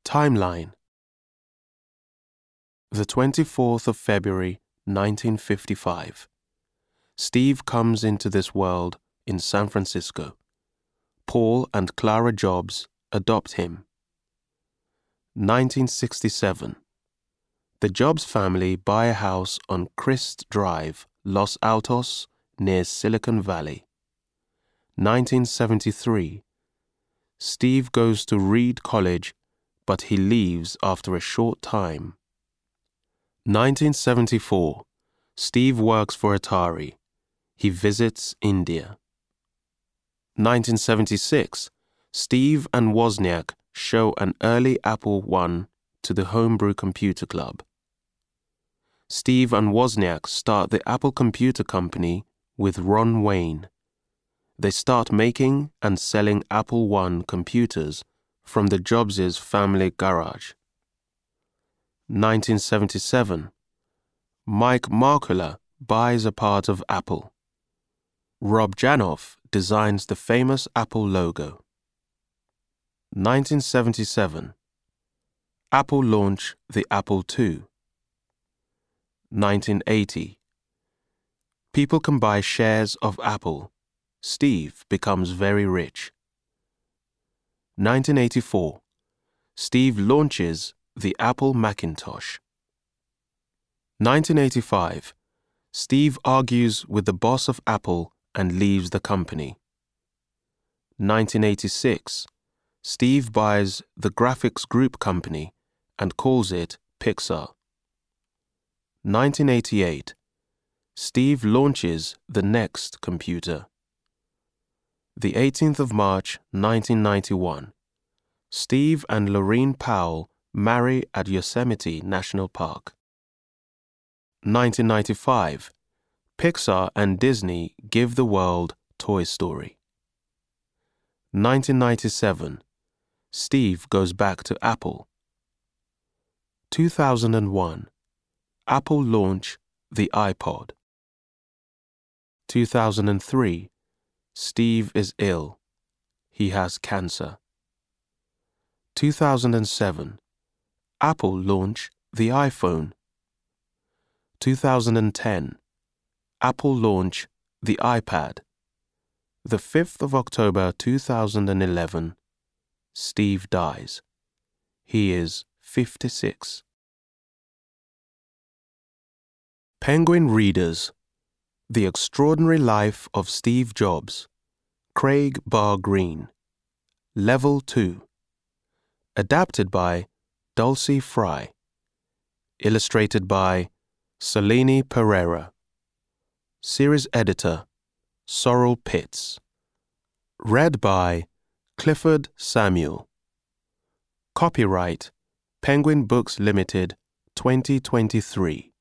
Timeline. The 24th of February, 1955. Steve comes into this world in San Francisco. Paul and Clara Jobs adopt him. 1967. The Jobs family buy a house on Crist Drive, Los Altos, near Silicon Valley. 1973. Steve goes to Reed College, but he leaves after a short time. 1974. Steve works for Atari. He visits India. 1976. Steve and Wozniak show an early Apple I to the Homebrew Computer Club. Steve and Wozniak start the Apple Computer Company with Ron Wayne. They start making and selling Apple I computers from the Jobs' family garage. 1977. Mike Markkula buys a part of Apple. Rob Janoff designs the famous Apple logo. 1977. Apple launch the Apple II. 1980. People can buy shares of Apple. Steve becomes very rich. 1984. Steve launches the Apple Macintosh. 1985. Steve argues with the boss of Apple and leaves the company. 1986. Steve buys the Graphics Group Company and calls it Pixar. 1988. Steve launches the NeXT computer. The 18th of March, 1991. Steve and Laurene Powell marry at Yosemite National Park. 1995. Pixar and Disney give the world Toy Story. 1997. Steve goes back to Apple. 2001. Apple launch the iPod. 2003. Steve is ill. He has cancer. 2007. Apple launch the iPhone. 2010. Apple launch the iPad. The 5th of October 2011. Steve dies. He is 56. Penguin Readers. The Extraordinary Life of Steve Jobs. Craig Barr Green. Level 2. Adapted by Dulcie Fry. Illustrated by Selene Pereira. Series Editor Sorrel Pitts. Read by Clifford Samuel. Copyright Penguin Books Limited, 2023.